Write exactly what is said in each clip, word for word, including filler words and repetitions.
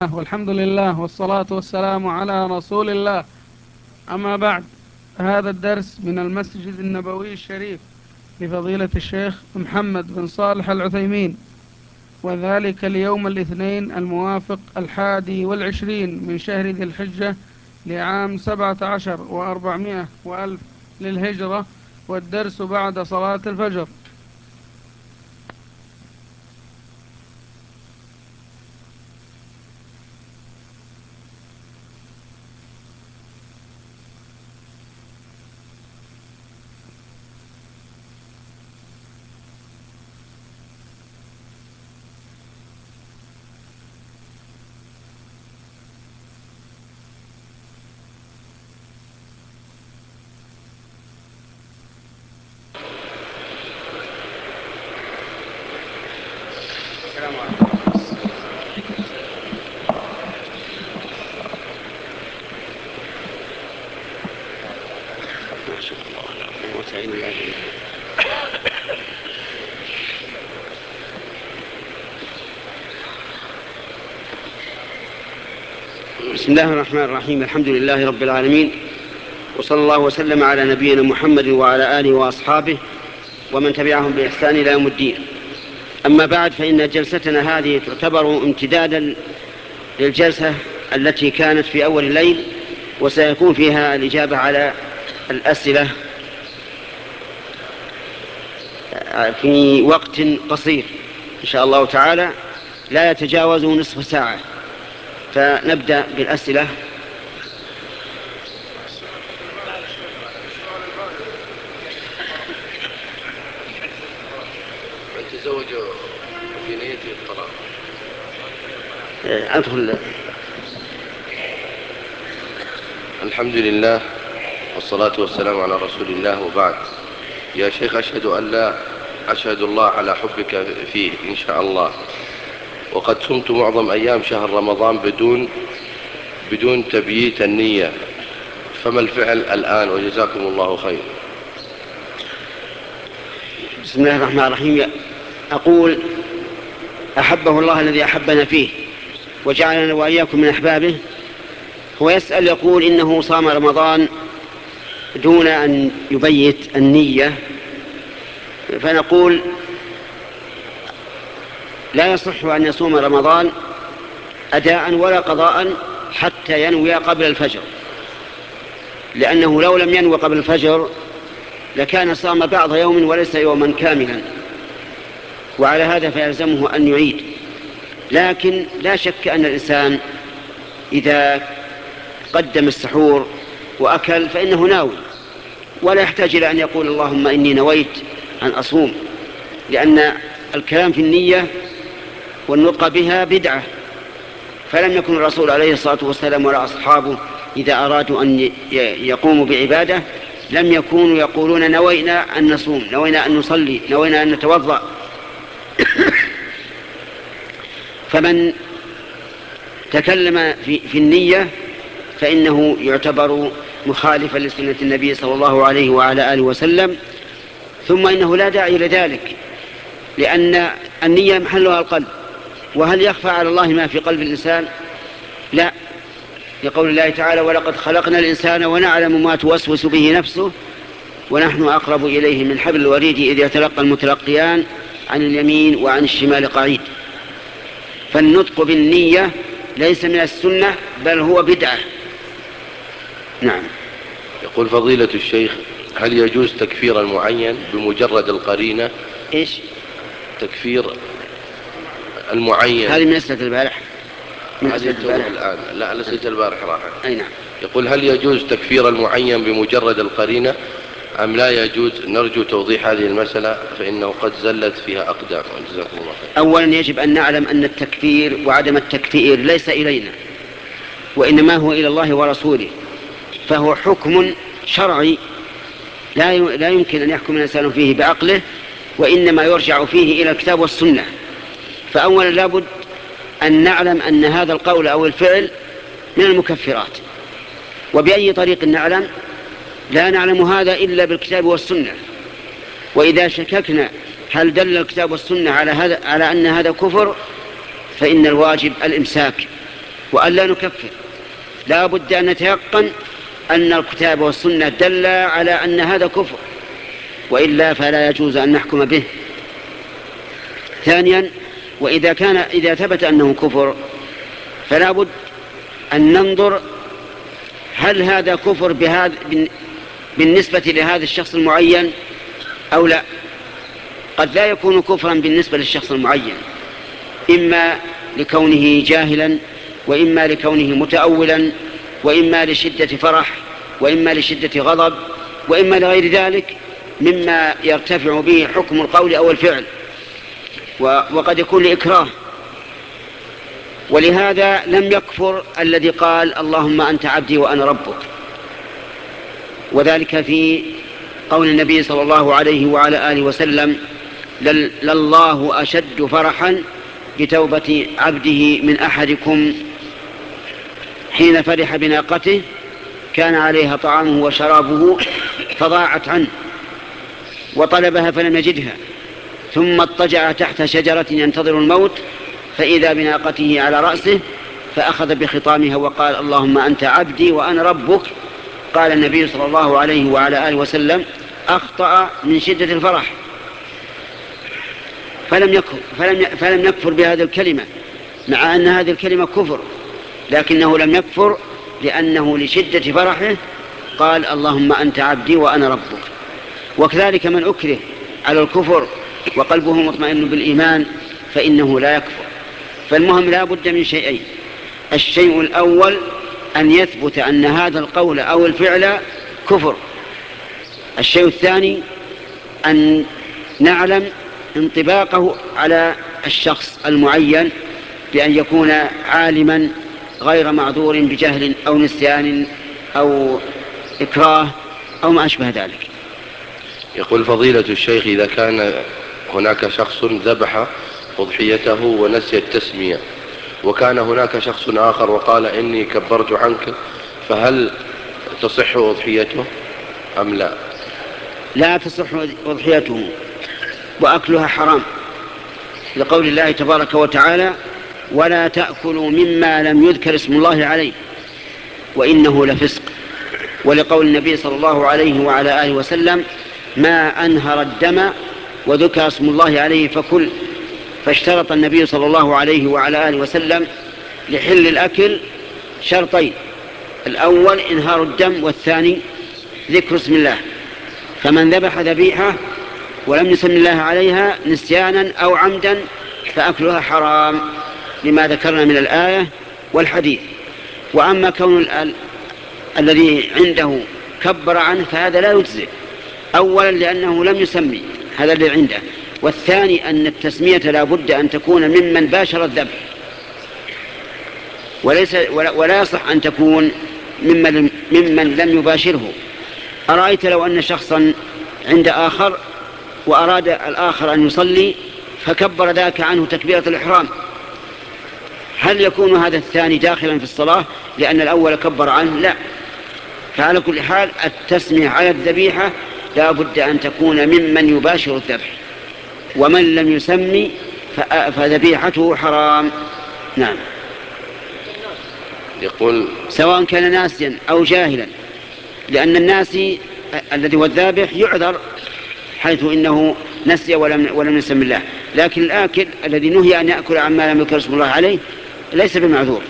والحمد لله والصلاة والسلام على رسول الله. أما بعد، هذا الدرس من المسجد النبوي الشريف لفضيلة الشيخ محمد بن صالح العثيمين، وذلك اليوم الاثنين الموافق الحادي والعشرين من شهر ذي الحجة لعام سبعة عشر وأربعمائة وألف للهجرة، والدرس بعد صلاة الفجر. السلام عليكم. ما شاء الله وسعيد الله. بسم الله الرحمن الرحيم. الحمد لله رب العالمين، وصلى الله وسلم على نبينا محمد وعلى آله وأصحابه ومن تبعهم بإحسان إلى يوم الدين. أما بعد، فإن جلستنا هذه تعتبر امتدادا للجلسة التي كانت في أول الليل، وسيكون فيها الإجابة على الأسئلة في وقت قصير إن شاء الله تعالى لا يتجاوز نصف ساعة. فنبدأ بالأسئلة. من تزوج في نية الطلاق. أدخل. الحمد لله والصلاة والسلام على رسول الله، وبعد. يا شيخ، أشهد أن لا أشهد الله على حبك فيه إن شاء الله، وقد صمت معظم أيام شهر رمضان بدون بدون تبييت النية، فما الفعل الآن؟ وجزاكم الله خير. بسم الله الرحمن الرحيم. أقول: أحبه الله الذي أحبنا فيه وجعلنا وإياكم من أحبابه. هو يسأل يقول إنه صام رمضان دون أن يبيت النية، فنقول: لا يصح أن يصوم رمضان أداء ولا قضاء حتى ينوي قبل الفجر، لأنه لو لم ينوي قبل الفجر لكان صام بعض يوم وليس يوما كاملا، وعلى هذا فيلزمه أن يعيد. لكن لا شك أن الإنسان إذا قدم السحور وأكل فإنه ناوي، ولا يحتاج إلى أن يقول اللهم إني نويت أن أصوم، لأن الكلام في النية والنطق بها بدعة. فلم يكن الرسول عليه الصلاة والسلام ولا أصحابه إذا أرادوا أن يقوموا بعبادة لم يكونوا يقولون نوينا أن نصوم، نوينا أن نصلي، نوينا أن نتوضأ. فمن تكلم في, في النية فإنه يعتبر مخالفا لسنة النبي صلى الله عليه وعلى آله وسلم. ثم إنه لا داعي لذلك، لأن النية محلها القلب، وهل يخفى على الله ما في قلب الإنسان؟ لا، لقول الله تعالى: ولقد خلقنا الإنسان ونعلم ما توسوس به نفسه ونحن أقرب إليه من حبل الوريد إذ يتلقى المتلقيان عن اليمين وعن الشمال قعيد. فالنطق بالنية ليس من السنة، بل هو بدعة. نعم. يقول فضيلة الشيخ: هل يجوز تكفير المعين بمجرد القرينة؟ إيش تكفير المعين. هذه من أسئلة البارح. من هذه البارح الآن. لا، أسئلة البارح راحت. أي نعم. يقول: هل يجوز تكفير المعين بمجرد القرينة أم لا يجوز؟ نرجو توضيح هذه المسألة فإنه قد زلت فيها أقدام. جزاكم الله خير. أولا يجب أن نعلم أن التكفير وعدم التكفير ليس إلينا، وإنما هو إلى الله ورسوله، فهو حكم شرعي لا يمكن أن يحكم الإنسان فيه بعقله، وإنما يرجع فيه إلى الكتاب والسنة. فأولا لابد أن نعلم أن هذا القول أو الفعل من المكفرات. وبأي طريق نعلم؟ لا نعلم هذا إلا بالكتاب والسنة. وإذا شككنا هل دل الكتاب والسنة على هذا على أن هذا كفر، فإن الواجب الإمساك وأن لا نكفر، لا بد أن نتيقن أن الكتاب والسنة دل على أن هذا كفر، وإلا فلا يجوز أن نحكم به. ثانيا، وإذا كان إذا ثبت أنه كفر فلا بد أن ننظر هل هذا كفر بهذا بالنسبة لهذا الشخص المعين أو لا. قد لا يكون كفرا بالنسبة للشخص المعين، إما لكونه جاهلا، وإما لكونه متأولا، وإما لشدة فرح، وإما لشدة غضب، وإما لغير ذلك مما يرتفع به حكم القول أو الفعل، وقد يكون لإكراه. ولهذا لم يكفر الذي قال اللهم أنت عبدي وأنا ربك، وذلك في قول النبي صلى الله عليه وعلى آله وسلم لله أشد فرحا بتوبة عبده من أحدكم حين فرح بناقته كان عليها طعامه وشرابه فضاعت عنه وطلبها فلم يجدها، ثم اضطجع تحت شجرة ينتظر الموت فإذا بناقته على رأسه فأخذ بخطامها وقال اللهم أنت عبدي وأنا ربك. قال النبي صلى الله عليه وعلى آله وسلم أخطأ من شدة الفرح، فلم يكفر, فلم فلم يكفر بهذه الكلمة، مع أن هذه الكلمة كفر، لكنه لم يكفر لأنه لشدة فرحه قال اللهم أنت عبدي وأنا ربك. وكذلك من أكره على الكفر وقلبه مطمئن بالإيمان فإنه لا يكفر. فالمهم لا بد من شيئين: الشيء الأول أن يثبت أن هذا القول أو الفعل كفر. الشيء الثاني أن نعلم انطباقه على الشخص المعين بأن يكون عالما غير معذور بجهل أو نسيان أو إكراه أو ما أشبه ذلك. يقول فضيلة الشيخ إذا كان هناك شخص ذبح أضحيته ونسي التسمية، وكان هناك شخص آخر وقال إني كبرت عنك، فهل تصح أضحيته أم لا؟ لا تصح أضحيته، وأكلها حرام، لقول الله تبارك وتعالى ولا تأكلوا مما لم يذكر اسم الله عليه وإنه لفسق، ولقول النبي صلى الله عليه وعلى آله وسلم ما أنهر الدم وذكر اسم الله عليه فكل. فاشترط النبي صلى الله عليه وعلى آله وسلم لحل الأكل شرطين: الأول إنهار الدم، والثاني ذكر اسم الله. فمن ذبح ذبيحة ولم يسم الله عليها نسيانا أو عمدا فأكلها حرام لما ذكرنا من الآية والحديث. وأما كون ال... الذي عنده كبر عنه فهذا لا يجزئ، أولا لأنه لم يسمي هذا الذي عنده، والثاني أن التسمية لا بد أن تكون ممن باشر الذبح، وليس ولا, ولا يصح أن تكون ممن, ممن لم يباشره. أرأيت لو أن شخصا عند آخر وأراد الآخر أن يصلي فكبر ذاك عنه تكبيرة الإحرام، هل يكون هذا الثاني داخلا في الصلاة لأن الأول كبر عنه؟ لا. فعلى كل حال التسمية على الذبيحة لا بد أن تكون ممن يباشر الذبح، ومن لم يسمي فذبيحته حرام. نعم. يقول سواء كان ناسيا أو جاهلا، لأن الناسي الذي هو الذابح يعذر حيث إنه نسي ولم, ولم يسم الله، لكن الآكل الذي نهي أن يأكل عما لم يذكر اسم الله عليه ليس بمعذور.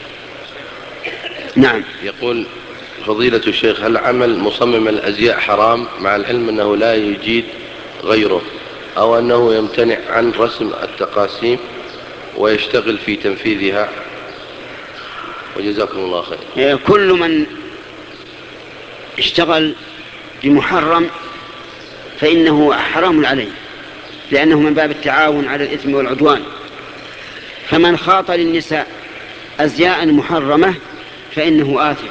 نعم. يقول فضيلة الشيخ هل عمل مصمم الأزياء حرام مع العلم أنه لا يجيد غيره، أو أنه يمتنع عن رسم التقاسيم ويشتغل في تنفيذها؟ وجزاكم الله خير. كل من اشتغل بمحرم فإنه حرام عليه، لأنه من باب التعاون على الإثم والعدوان. فمن خاط للنساء أزياء محرمة فإنه آثم،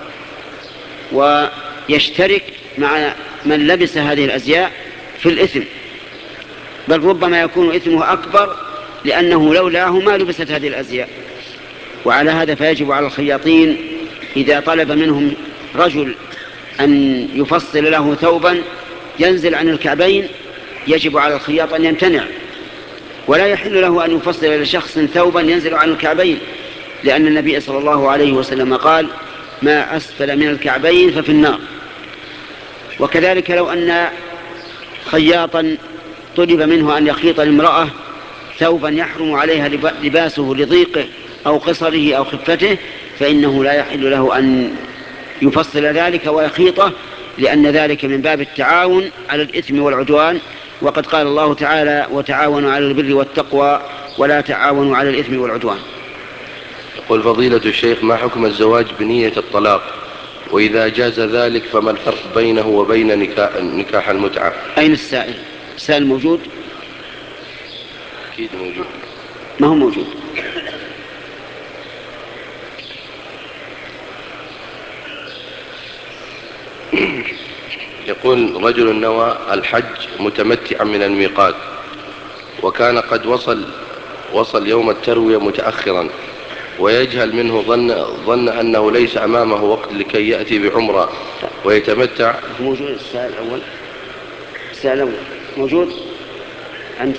ويشترك مع من لبس هذه الأزياء في الإثم، بل ربما يكون إثمه أكبر لأنه لولاه ما لبست هذه الأزياء. وعلى هذا فيجب على الخياطين إذا طلب منهم رجل أن يفصل له ثوبا ينزل عن الكعبين يجب على الخياط أن يمتنع، ولا يحل له أن يفصل لشخص ثوبا ينزل عن الكعبين، لأن النبي صلى الله عليه وسلم قال ما أسفل من الكعبين ففي النار. وكذلك لو أن خياطا طلب منه أن يخيط لامرأة ثوبا يحرم عليها لباسه لضيقه أو قصره أو خفته، فإنه لا يحل له أن يفصل ذلك ويخيطه، لأن ذلك من باب التعاون على الإثم والعدوان، وقد قال الله تعالى وتعاونوا على البر والتقوى ولا تعاونوا على الإثم والعدوان. يقول فضيلة الشيخ ما حكم الزواج بنية الطلاق، وإذا جاز ذلك فما الفرق بينه وبين نكاح, نكاح المتعة؟ أين السائل؟ السائل موجود؟ أكيد موجود. ما هو موجود. يقول رجل نوى الحج متمتعا من الميقات، وكان قد وصل وصل يوم التروية متأخرا، ويجهل منه ظن, ظن أنه ليس أمامه وقت لكي يأتي بعمرة ويتمتع. موجود السؤال الأول. السؤال الأول موجود. أنت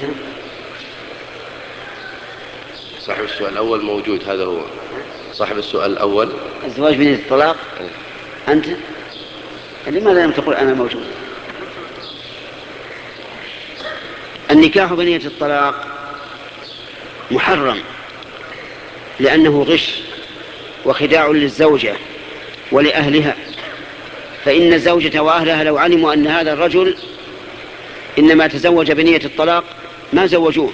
صاحب السؤال الأول موجود، هذا هو صاحب السؤال الأول. الزواج بنية الطلاق. أنت لماذا لم تقول أنا موجود؟ النكاح بنية الطلاق محرم، لأنه غش وخداع للزوجة ولأهلها، فإن الزوجة وأهلها لو علموا أن هذا الرجل إنما تزوج بنية الطلاق ما زوجوه،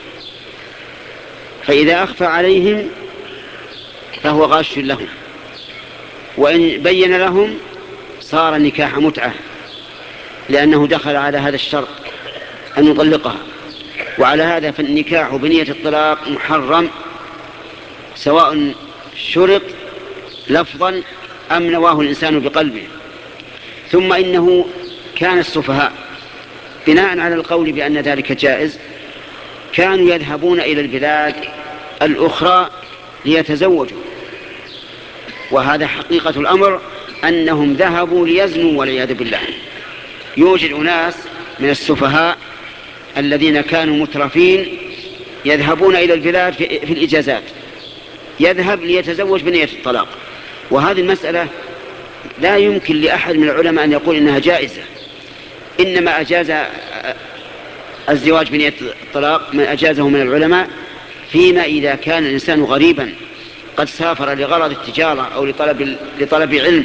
فإذا أخفى عليهم فهو غاش لهم، وإن بين لهم صار نكاح متعة، لأنه دخل على هذا الشرط أن يطلقها. وعلى هذا فالنكاح بنية الطلاق محرم، سواء شرط لفظا أم نواه الإنسان بقلبه. ثم إنه كان السفهاء بناء على القول بأن ذلك جائز كانوا يذهبون إلى البلاد الأخرى ليتزوجوا، وهذا حقيقة الأمر أنهم ذهبوا ليزنوا والعياذ بالله. يوجد أناس من السفهاء الذين كانوا مترفين يذهبون إلى البلاد في, في الإجازات، يذهب ليتزوج بنية الطلاق، وهذه المسألة لا يمكن لأحد من العلماء أن يقول إنها جائزة، إنما أجاز الزواج بنية الطلاق من أجازه من العلماء فيما إذا كان الإنسان غريبا قد سافر لغرض التجارة أو لطلب, لطلب علم،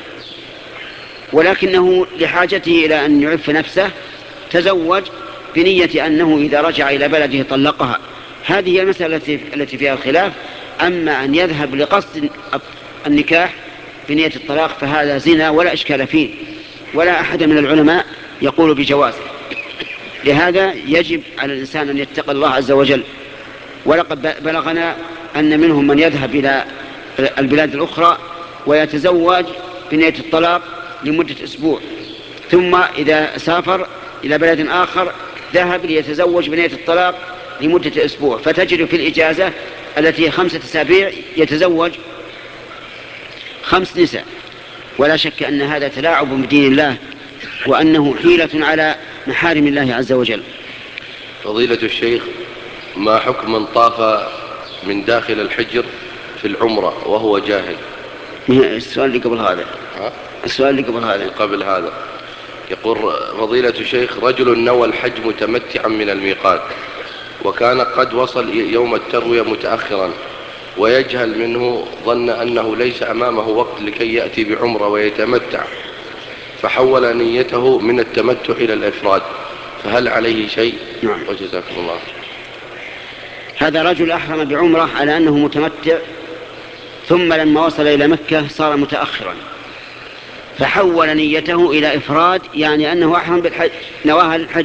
ولكنه لحاجته إلى أن يعف نفسه تزوج بنية أنه إذا رجع إلى بلده طلقها. هذه هي المسألة التي فيها الخلاف. أما أن يذهب لقصد النكاح بنية الطلاق فهذا زنا ولا إشكال فيه، ولا أحد من العلماء يقول بجوازه. لهذا يجب على الإنسان أن يتقي الله عز وجل. ولقد بلغنا أن منهم من يذهب إلى البلاد الأخرى ويتزوج بنية الطلاق لمدة أسبوع، ثم إذا سافر إلى بلد آخر ذهب ليتزوج بنية الطلاق لمدة أسبوع، فتجد في الإجازة التي هي خمسة أسابيع يتزوج خمس نساء. ولا شك أن هذا تلاعب بدين الله، وأنه حيلة على محارم الله عز وجل. فضيلة الشيخ ما حكم من طاف من داخل الحجر في العمرة وهو جاهل؟ السؤال اللي قبل هذا ها؟ السؤال اللي قبل هذا قبل هذا يقول فضيلة الشيخ رجل نوى الحج متمتعا من الميقات، وكان قد وصل يوم التروية متأخرا، ويجهل منه ظن أنه ليس أمامه وقت لكي يأتي بعمرة ويتمتع، فحول نيته من التمتع إلى الإفراد، فهل عليه شيء؟ نعم. وجزاكم الله. هذا رجل أحرم بعمرة على أنه متمتع، ثم لما وصل إلى مكة صار متأخرا، فحول نيته إلى إفراد، يعني أنه أحرم بالحج، نواها الحج.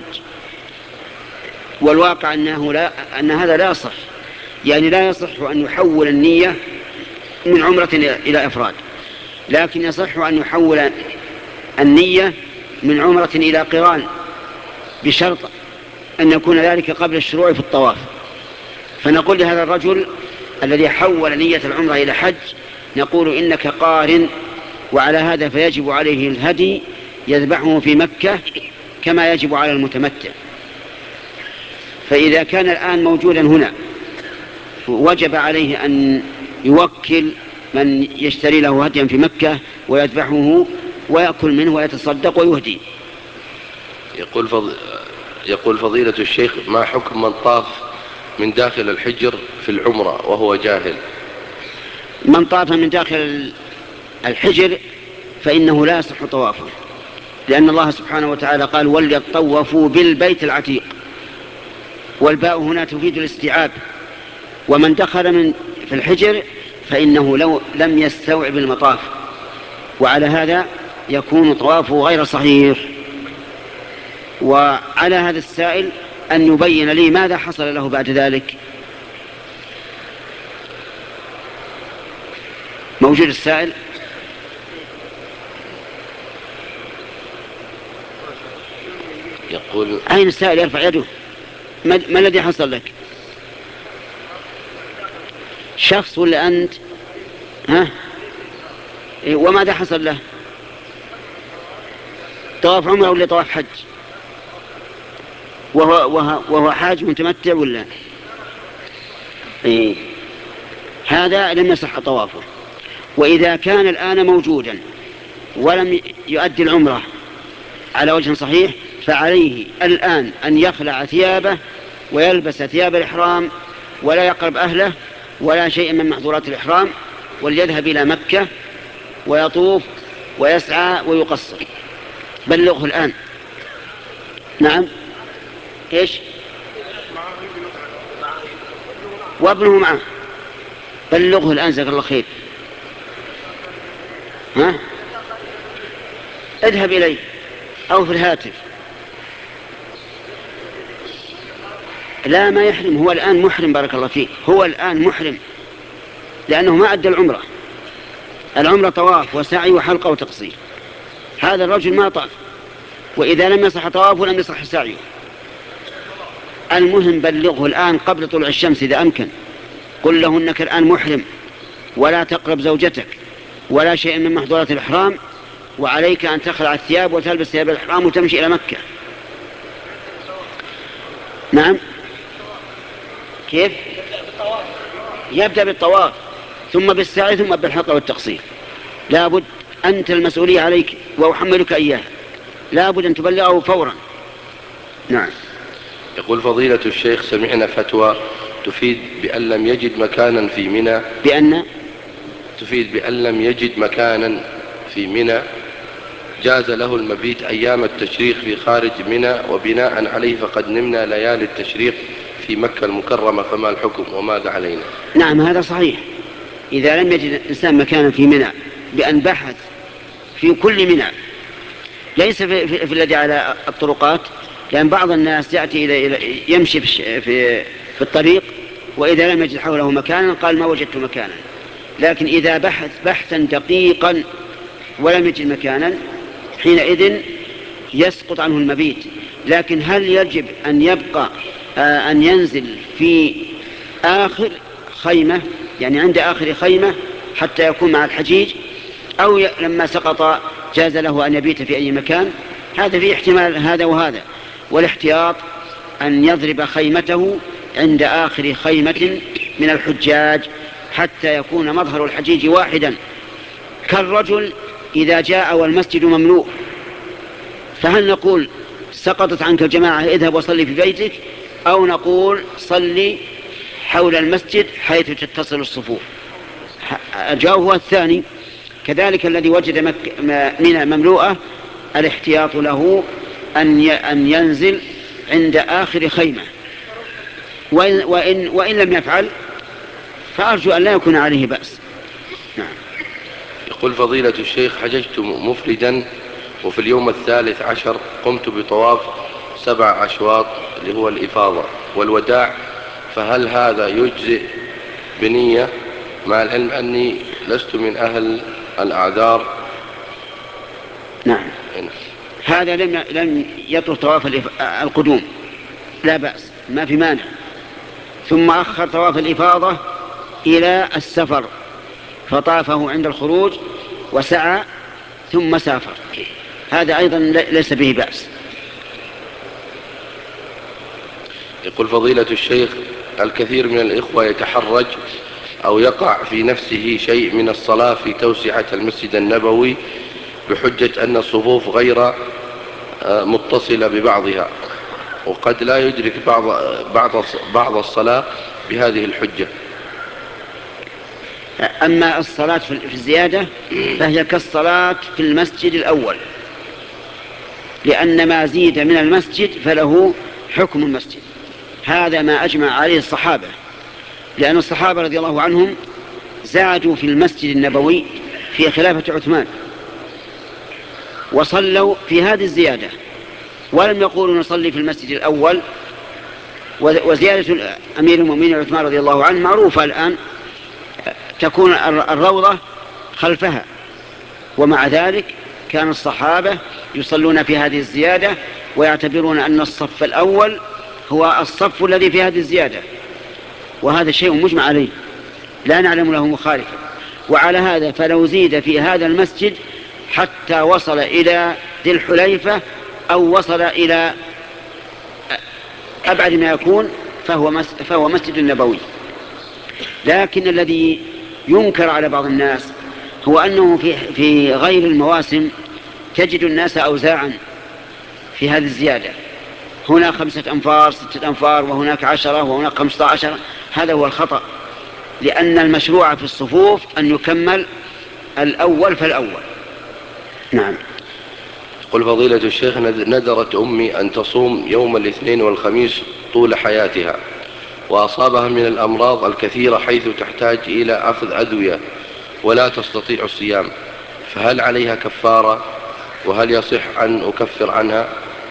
والواقع أنه لا أن هذا لا يصح، يعني لا يصح أن يحول النية من عمرة إلى إفراد، لكن يصح أن يحول النية من عمرة إلى قران، بشرط أن يكون ذلك قبل الشروع في الطواف. فنقول لهذا الرجل الذي حول نية العمرة إلى حج، نقول إنك قارن، وعلى هذا فيجب عليه الهدي يذبحه في مكة كما يجب على المتمتع. فإذا كان الآن موجودا هنا وجب عليه أن يوكل من يشتري له هديا في مكة ويذبحه ويأكل منه ويتصدق ويهدي. يقول, فض... يقول فضيلة الشيخ: ما حكم من طاف من داخل الحجر في العمرة وهو جاهل؟ من طاف من داخل الحجر فإنه لا يصح طوافه، لأن الله سبحانه وتعالى قال: وليطوفوا بالبيت العتيق، والباء هنا تفيد الاستيعاب. ومن دخل من في الحجر فإنه لو لم يستوعب المطاف، وعلى هذا يكون طوافه غير صحيح. وعلى هذا السائل أن يبين لي ماذا حصل له بعد ذلك. موجود السائل؟ يقول: أين السائل؟ يرفع يده. ما الذي حصل لك؟ شخص ولا أنت؟ ها؟ وماذا حصل له؟ طواف عمره ولا طواف حج؟ وهو, وهو, وهو حاج متمتع ولا؟ إيه؟ هذا لم يصح طوافه. وإذا كان الآن موجودا ولم يؤدي العمرة على وجه صحيح فعليه الآن أن يخلع ثيابه ويلبس ثياب الإحرام ولا يقرب أهله ولا شيء من محظورات الإحرام، وليذهب إلى مكة ويطوف ويسعى ويقصر. بلغه الآن. نعم. إيش؟ وابنه معه. بلغه الآن جزاك الله خير. ها؟ اذهب إليه أو في الهاتف. لا، ما يحرم، هو الآن محرم. بارك الله فيك، هو الآن محرم لأنه ما أدى العمرة. العمرة طواف وسعي وحلقة وتقصير. هذا الرجل ما طاف، وإذا لم يصح طوافه لم يصح سعيه. المهم بلغه الآن قبل طلوع الشمس إذا أمكن. قل له إنك الآن محرم ولا تقرب زوجتك ولا شيء من محظورات الإحرام، وعليك أن تخلع الثياب وتلبس ثياب الإحرام وتمشي إلى مكة. نعم. كيف؟ يبدأ بالطواف ثم بالسعي ثم بالحلقة والتقصير. لابد، أنت المسؤولية عليك وأحملك إياه، لابد أن تبلغه فورا. نعم. يقول فضيلة الشيخ: سمعنا فتوى تفيد بأن لم يجد مكانا في منى بأن تفيد بأن لم يجد مكانا في منى جاز له المبيت أيام التشريق في خارج منى، وبناء عليه فقد نمنا ليالي التشريق في مكة المكرمة، فما الحكم وماذا علينا؟ نعم، هذا صحيح. إذا لم يجد الإنسان مكانا في منى بأن بحث في كل منى، ليس في, في, في الذي على الطرقات، لأن بعض الناس يأتي إلى يمشي في, في, في الطريق وإذا لم يجد حوله مكانا قال ما وجدت مكانا. لكن إذا بحث بحثا دقيقا ولم يجد مكانا حينئذ يسقط عنه المبيت. لكن هل يجب أن يبقى آه أن ينزل في آخر خيمة، يعني عند آخر خيمة حتى يكون مع الحجيج، أو ي... لما سقط جاز له أن يبيت في أي مكان؟ هذا فيه احتمال هذا وهذا. والاحتياط أن يضرب خيمته عند آخر خيمة من الحجاج حتى يكون مظهر الحجيج واحدا. كالرجل إذا جاء والمسجد مملوء، فهل نقول سقطت عنك الجماعة اذهب وصلي في بيتك، أو نقول صلي حول المسجد حيث تتصل الصفوف؟ الجواب هو الثاني. كذلك الذي وجد منى مملوءة الاحتياط له أن ينزل عند آخر خيمة، وإن, وإن, وإن لم يفعل فأرجو أن لا يكون عليه بأس. نعم. يقول فضيلة الشيخ: حججت مفردا وفي اليوم الثالث عشر قمت بطواف سبع أشواط اللي هو الإفاضة والوداع، فهل هذا يجزئ بنية مع العلم أني لست من أهل الأعذار؟ نعم. هذا لم لم يطوف طواف القدوم، لا بأس، ما في مانع. ثم أخر طواف الإفاضة إلى السفر فطافه عند الخروج وسعى ثم سافر، هذا أيضا ليس به بأس. يقول فضيلة الشيخ: الكثير من الإخوة يتحرج أو يقع في نفسه شيء من الصلاة في توسعة المسجد النبوي بحجة أن الصفوف غير متصلة ببعضها، وقد لا يدرك بعض بعض بعض الصلاة بهذه الحجة. أما الصلاة في الزيادة فهي كالصلاة في المسجد الأول، لأن ما زيد من المسجد فله حكم المسجد. هذا ما أجمع عليه الصحابة، لأن الصحابة رضي الله عنهم زادوا في المسجد النبوي في خلافة عثمان وصلوا في هذه الزيادة، ولم يقولوا نصلي في المسجد الأول. وزيادة أمير المؤمنين عثمان رضي الله عنه معروفة الآن، تكون الروضة خلفها، ومع ذلك كان الصحابة يصلون في هذه الزيادة ويعتبرون أن الصف الأول هو الصف الذي في هذه الزيادة، وهذا شيء مجمع عليه لا نعلم له مخالفا. وعلى هذا فلو زيد في هذا المسجد حتى وصل إلى ذي الحليفة أو وصل إلى أبعد ما يكون فهو فهو مسجد نبوي. لكن الذي ينكر على بعض الناس هو أنه في في غير المواسم تجد الناس أوزاعا في هذه الزيادة، هنا خمسة أنفار ستة أنفار وهناك عشرة وهناك خمسة عشر. هذا هو الخطأ، لأن المشروع في الصفوف أن يكمل الأول فالأول. نعم. قل فضيلة الشيخ، نذرت أمي أن تصوم يوم الاثنين والخميس طول حياتها، وأصابها من الأمراض الكثيرة حيث تحتاج إلى أخذ أدوية ولا تستطيع الصيام، فهل عليها كفارة؟ وهل يصح أن أكفر عنها؟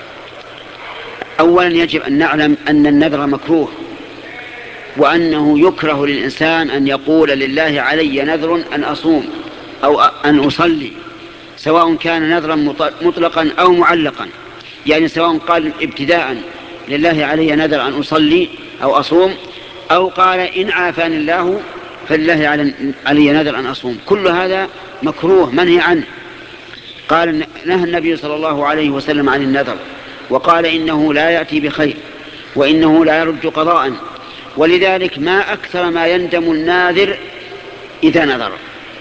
أولا يجب أن نعلم أن النذر مكروه، وأنه يكره للإنسان أن يقول لله علي نذر أن أصوم أو أن أصلي، سواء كان نذرا مطلقا أو معلقا. يعني سواء قال ابتداء لله علي نذر أن أصلي أو أصوم، أو قال إن عافاني الله فلله علي نذر أن أصوم، كل هذا مكروه منهي عنه. قال نهى النبي صلى الله عليه وسلم عن النذر، وقال إنه لا يأتي بخير وإنه لا يرد قضاء، ولذلك ما أكثر ما يندم الناذر إذا نذر،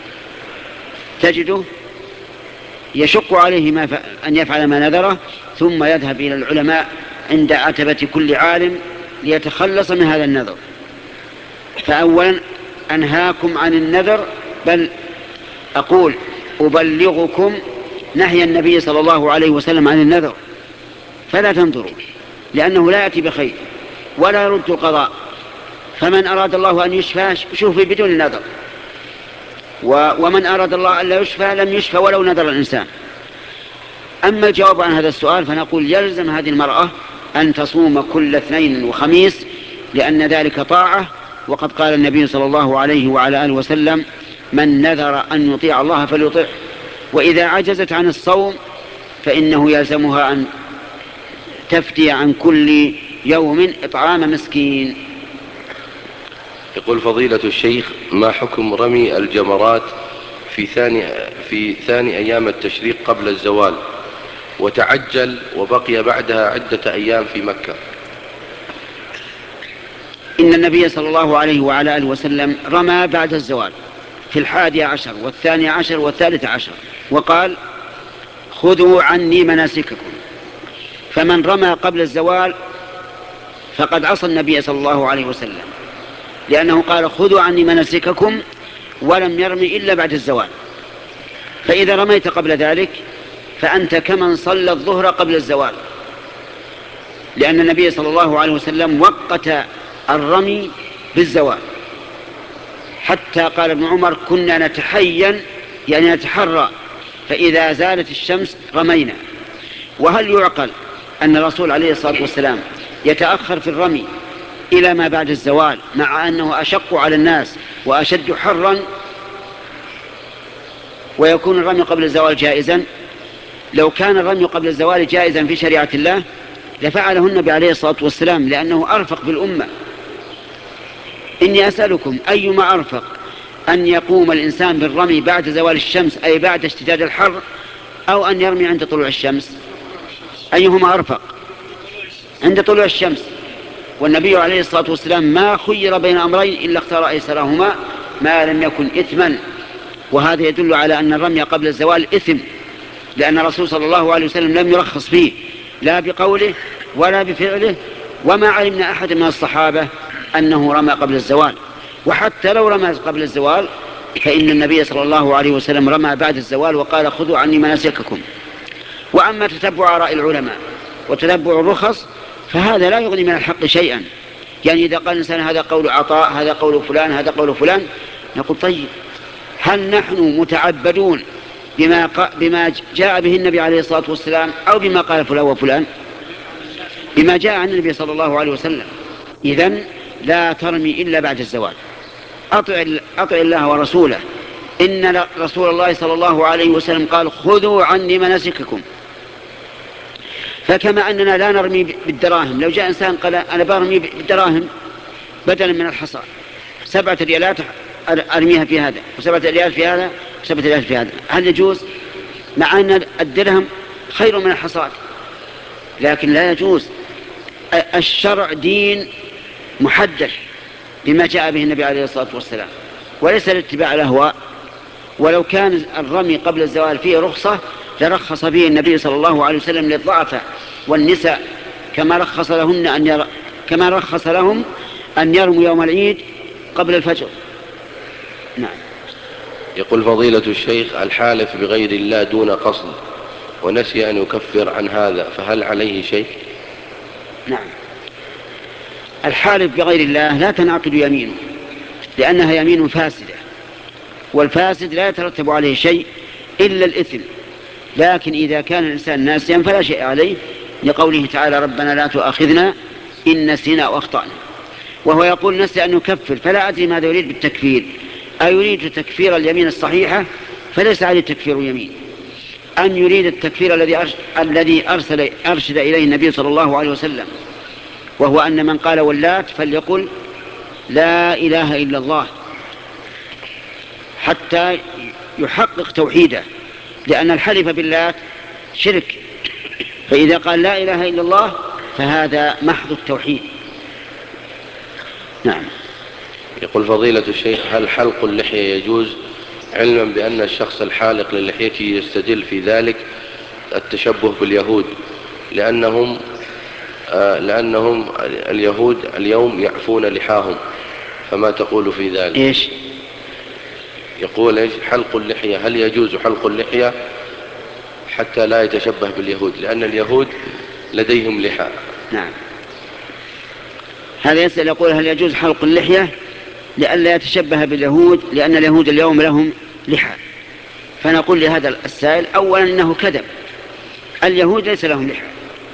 تجده يشق عليه ما ف... أن يفعل ما نذره، ثم يذهب إلى العلماء عند عتبة كل عالم ليتخلص من هذا النذر. فأولا أنهاكم عن النذر، بل أقول أبلغكم نهي النبي صلى الله عليه وسلم عن النذر، فلا تنظروا، لأنه لا يأتي بخير ولا يرد القضاء. فمن أراد الله أن يشفى شوفي بدون نذر، ومن أراد الله أن لا يشفى لم يشفى ولو نذر الإنسان. أما الجواب عن هذا السؤال فنقول يلزم هذه المرأة أن تصوم كل اثنين وخميس، لأن ذلك طاعة، وقد قال النبي صلى الله عليه وعلى آله وسلم من نذر أن يطيع الله فليطيع. وإذا عجزت عن الصوم فإنه يلزمها أن تفتي عن كل يوم إطعام مسكين. يقول فضيلة الشيخ، ما حكم رمي الجمرات في ثاني, في ثاني أيام التشريق قبل الزوال، وتعجل وبقي بعدها عدة أيام في مكة؟ إن النبي صلى الله عليه وعلى آله وسلم رمى بعد الزوال في الحادي عشر والثاني عشر والثالث عشر، وقال خذوا عني مناسككم. فمن رمى قبل الزوال فقد عصى النبي صلى الله عليه وسلم، لأنه قال خذوا عني مناسككم ولم يرمي إلا بعد الزوال. فإذا رميت قبل ذلك فأنت كمن صلى الظهر قبل الزوال، لأن النبي صلى الله عليه وسلم وقت الرمي بالزوال، حتى قال ابن عمر كنا نتحين يعني نتحرى، فإذا زالت الشمس رمينا. وهل يعقل أن الرسول عليه الصلاة والسلام يتأخر في الرمي إلى ما بعد الزوال، مع أنه أشق على الناس وأشد حرا، ويكون الرمي قبل الزوال جائزا؟ لو كان الرمي قبل الزوال جائزا في شريعة الله لفعله النبي عليه الصلاة والسلام، لأنه أرفق بالأمة. إني أسألكم أيما أرفق، أن يقوم الإنسان بالرمي بعد زوال الشمس أي بعد اشتداد الحر، أو أن يرمي عند طلوع الشمس؟ أيهما أرفق؟ عند طلوع الشمس. والنبي عليه الصلاة والسلام ما خير بين أمرين إلا اختار أيسرهما، ما لم يكن إثما، وهذا يدل على أن الرمي قبل الزوال إثم، لأن الرسول صلى الله عليه وسلم لم يرخص فيه لا بقوله ولا بفعله، وما علمنا أحد من الصحابة أنه رمى قبل الزوال. وحتى لو رمى قبل الزوال فإن النبي صلى الله عليه وسلم رمى بعد الزوال وقال خذوا عني مناسككم. وأما تتبع آراء العلماء وتتبع الرخص فهذا لا يغني من الحق شيئا. يعني إذا قال الإنسان هذا قول عطاء، هذا قول فلان، هذا قول فلان، نقول طيب هل نحن متعبدون بما, بما جاء به النبي عليه الصلاة والسلام أو بما قال فلان وفلان؟ بما جاء عن النبي صلى الله عليه وسلم. إذن لا ترمي إلا بعد الزوال. أطع, أطع الله ورسوله. إن رسول الله صلى الله عليه وسلم قال خذوا عني مناسككم. فكما أننا لا نرمي بالدراهم، لو جاء إنسان قال أنا برمي بالدراهم بدلا من الحصى، سبعة ريالات أرميها في هذا وسبعة ريال في هذا وسبعة ريال في هذا، هل يجوز؟ مع أن الدرهم خير من الحصاة، لكن لا يجوز. الشرع دين محدد بما جاء به النبي عليه الصلاة والسلام، وليس لاتباع الأهواء. ولو كان الرمي قبل الزوال فيه رخصة لرخص به النبي صلى الله عليه وسلم للضعفاء والنساء، كما رخص لهن أن ير... كما رخص لهم أن يرموا يوم العيد قبل الفجر. نعم. يقول فضيلة الشيخ الحالف بغير الله دون قصد ونسي أن يكفر عن هذا فهل عليه شيء؟ نعم. الحالف بغير الله لا تنعقد يمينه لأنها يمين فاسدة، والفاسد لا يترتب عليه شيء إلا الإثم. لكن إذا كان الإنسان ناسيا فلا شيء عليه، لقوله تعالى ربنا لا تؤاخذنا إن نسينا وأخطأنا. وهو يقول نسي أن يكفر، فلا أدري ماذا يريد بالتكفير. أيريد تكفير اليمين الصحيحة فليس عليه تكفير يمين، أن يريد التكفير الذي الذي أرسل أرشد إليه النبي صلى الله عليه وسلم، وهو أن من قال واللات فليقل لا إله إلا الله حتى يحقق توحيده، لأن الحلف بالله شرك، فإذا قال لا إله إلا الله فهذا محض التوحيد. نعم. يقول فضيلة الشيخ هل حلق اللحية يجوز، علما بأن الشخص الحالق للحيته يستدل في ذلك التشبه باليهود لأنهم آه لأنهم اليهود اليوم يعفون لحاهم، فما تقول في ذلك؟ إيش؟ يقول إيش حلق اللحية، هل يجوز حلق اللحية حتى لا يتشبه باليهود، لأن اليهود لديهم لحى؟ نعم. هذا يسأل يقول هل يجوز حلق اللحية لئلا يتشبه باليهود، لأن اليهود اليوم لهم لحى. فنقول لهذا السائل أولا إنه كذب، اليهود ليس لهم لحى،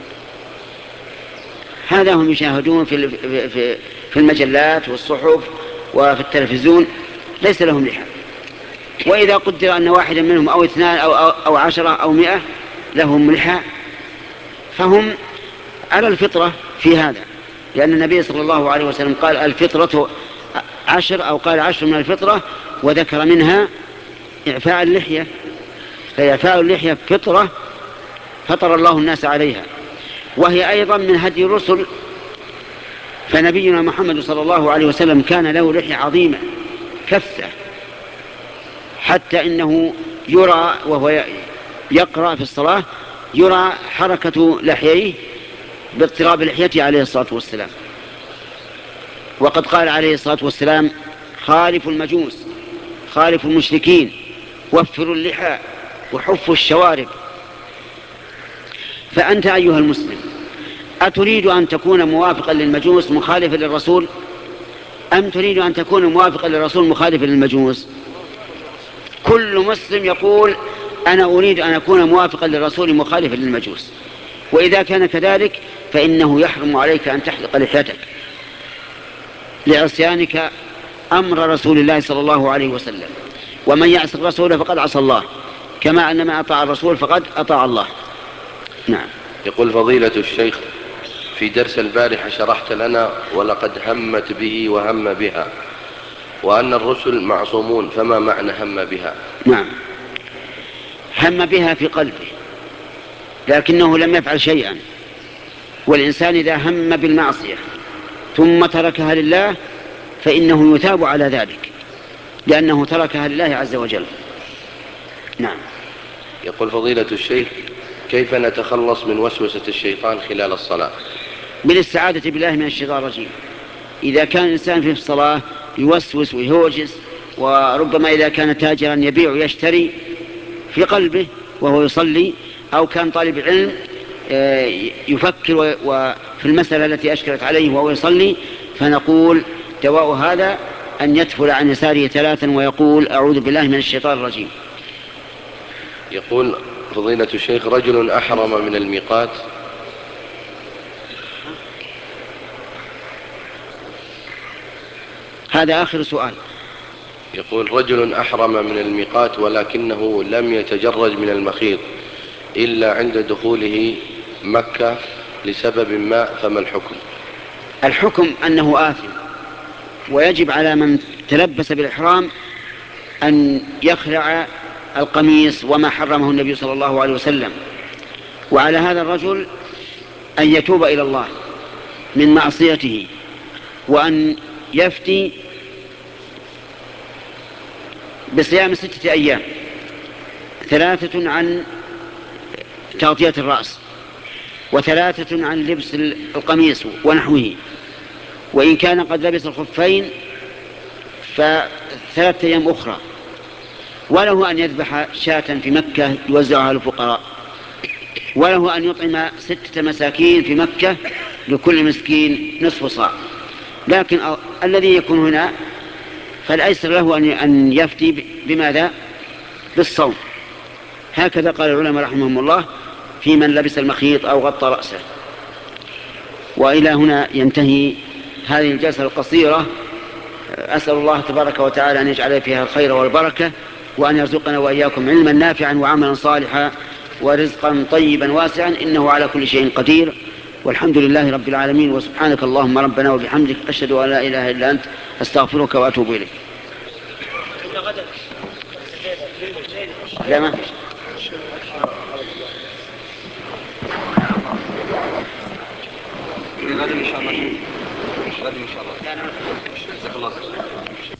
هذا هم يشاهدون في في المجلات والصحف وفي التلفزيون، ليس لهم لحى. وإذا قدر أن واحدا منهم أو اثنان أو, أو, أو عشرة أو مئة لهم لحى فهم على الفطرة في هذا، لأن النبي صلى الله عليه وسلم قال الفطرة عشر أو قال عشر من الفطرة، وذكر منها إعفاء اللحية، فإعفاء اللحية فطرة فطر الله الناس عليها، وهي أيضا من هدي الرسل. فنبينا محمد صلى الله عليه وسلم كان له لحية عظيمة كثة، حتى إنه يرى وهو يقرأ في الصلاة يرى حركة لحييه باضطراب لحيته عليه الصلاة والسلام. وقد قال عليه الصلاة والسلام خالفوا المجوس خالفوا المشركين وفروا اللحى وحفوا الشوارب. فأنت أيها المسلم أتريد أن تكون موافقا للمجوس مخالفا للرسول، أم تريد أن تكون موافقا للرسول مخالفا للمجوس؟ كل مسلم يقول أنا أريد أن أكون موافقا للرسول مخالفا للمجوس، وإذا كان كذلك فإنه يحرم عليك أن تحلق لحيتك لعصيانك أمر رسول الله صلى الله عليه وسلم. ومن يعص الرسول فقد عصى الله، كما أن من أطاع الرسول فقد أطاع الله. نعم. يقول فضيلة الشيخ في درس البارحة شرحت لنا ولقد همت به وهم بها، وأن الرسل معصومون، فما معنى هم بها؟ نعم، هم بها في قلبه لكنه لم يفعل شيئا. والإنسان إذا هم بالمعصية ثم تركها لله فإنه يثاب على ذلك، لأنه تركها لله عز وجل. نعم. يقول فضيلة الشيخ: كيف نتخلص من وسوسة الشيطان خلال الصلاة؟ بالاستعاذة بالله من الشيطان الرجيم. إذا كان الإنسان في الصلاة يوسوس ويهوجس، وربما إذا كان تاجرا يبيع ويشتري في قلبه وهو يصلي، أو كان طالب علم يفكر وفي المسألة التي أشكلت عليه وهو يصلي، فنقول دواء هذا أن يتفل عن يساره ثلاثا ويقول: أعوذ بالله من الشيطان الرجيم. يقول فضيلة الشيخ: رجل أحرم من الميقات هذا آخر سؤال. يقول: رجل أحرم من الميقات ولكنه لم يتجرد من المخيط إلا عند دخوله مكة لسبب ما، فما الحكم؟ الحكم أنه آثم، ويجب على من تلبس بالإحرام أن يخلع القميص وما حرمه النبي صلى الله عليه وسلم. وعلى هذا الرجل أن يتوب إلى الله من معصيته، وأن يفتي بصيام ستة أيام، ثلاثة عن تغطية الرأس، وثلاثة عن لبس القميص ونحوه، وإن كان قد لبس الخفين فثلاثة أيام أخرى. وله أن يذبح شاة في مكة يوزعها للفقراء، وله أن يطعم ستة مساكين في مكة لكل مسكين نصف صاع. لكن الذي يكون هنا فالأيسر له أن يفتي بماذا؟ بالصوم. هكذا قال العلماء رحمهم الله في من لبس المخيط أو غطى رأسه. وإلى هنا ينتهي هذه الجلسة القصيرة. أسأل الله تبارك وتعالى أن يجعل فيها الخير والبركة، وأن يرزقنا وإياكم علما نافعا وعملا صالحا ورزقا طيبا واسعا، إنه على كل شيء قدير. والحمد لله رب العالمين. وسبحانك اللهم ربنا وبحمدك، أشهد أن لا إله إلا أنت، أستغفرك وأتوب إليك. لا ما فيش. غدا إن شاء الله. غدا إن شاء الله.